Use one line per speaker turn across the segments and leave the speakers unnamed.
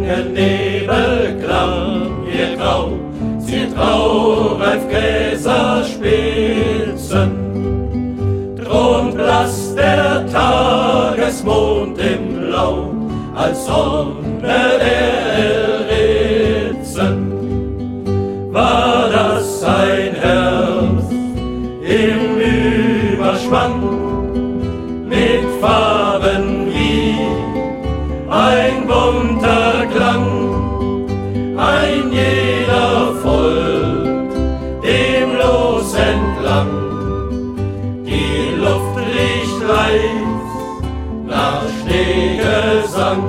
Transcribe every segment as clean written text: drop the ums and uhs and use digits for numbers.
langen Nebel klang ihr grau, sie traureif Gräserspitzen. Drum blass der Tagesmond im Blau, als Sonne der Ritzen. War das ein Herz im Überschwang, mit Farben wie ein bunter Klang, ein jeder folgt dem Los entlang. Die Luft riecht leis nach Schneegesang.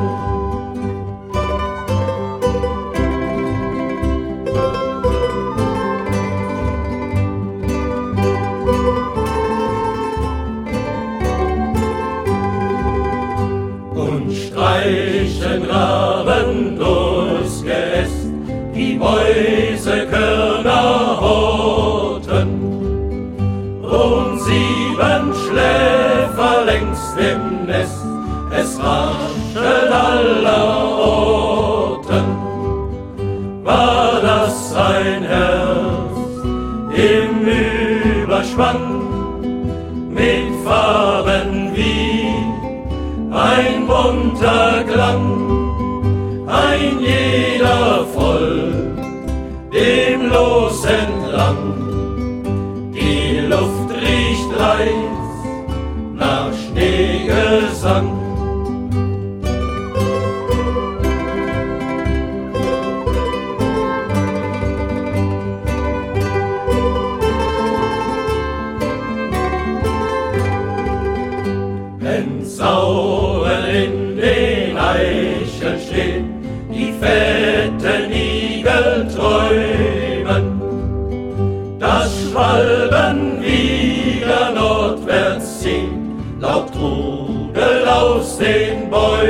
Und streichen Raben durchs Geäst, die Mäuse Körner horten. Und 7 Schläfer längst im Nest, es raschelt allerorten. War das ein Herz im Überschwang, mit Farben wie ein bunter Klang, ein jeder folgt dem Los entlang. Die Luft riecht leis nach Schneegesang. Wenn Sauen in den Eichen stehen, die fetten Igel träumen, dass Schwalben wieder nordwärts ziehen, Laubtrudel aus den Bäumen.